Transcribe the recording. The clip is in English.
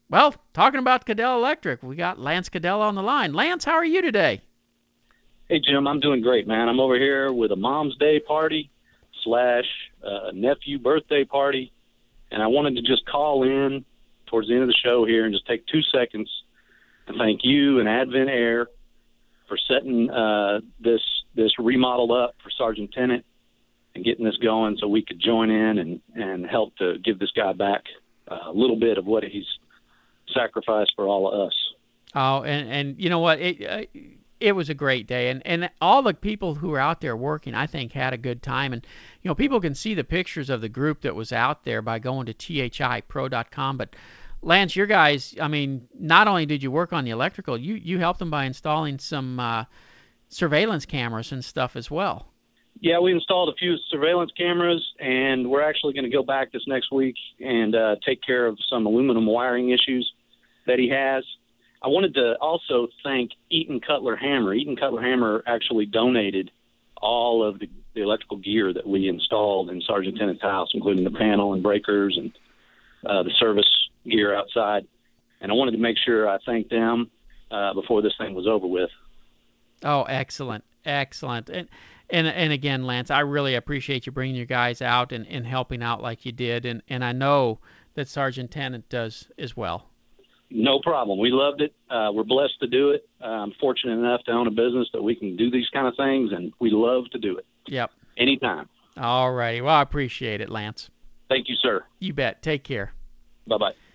Well, talking about Cadell Electric, we got Lance Cadell on the line. Lance, how are you today? Hey, Jim, I'm doing great, man. I'm over here with a Mom's Day party slash nephew birthday party, and I wanted to just call in towards the end of the show here and just take 2 seconds to thank you and Advent Air for setting this remodel up for Sergeant Tennant and getting this going so we could join in and help to give this guy back a little bit of what he's sacrificed for all of us. Oh, and you know what? It was a great day, and all the people who were out there working, I think, had a good time. And people can see the pictures of the group that was out there by going to thipro.com. But Lance, your guys, I mean, not only did you work on the electrical, you helped them by installing some surveillance cameras and stuff as well. Yeah, we installed a few surveillance cameras, and we're actually going to go back this next week and take care of some aluminum wiring issues that he has. I wanted to also thank Eaton Cutler Hammer. Eaton Cutler Hammer actually donated all of the electrical gear that we installed in Sergeant Tennant's house, including the panel and breakers and the service gear outside. And I wanted to make sure I thanked them before this thing was over with. Oh, excellent, excellent. And again, Lance, I really appreciate you bringing your guys out and helping out like you did. And I know that Sergeant Tennant does as well. No problem. We loved it. We're blessed to do it. I'm fortunate enough to own a business that we can do these kind of things, and we love to do it. Yep. Anytime. All righty. Well, I appreciate it, Lance. Thank you, sir. You bet. Take care. Bye-bye.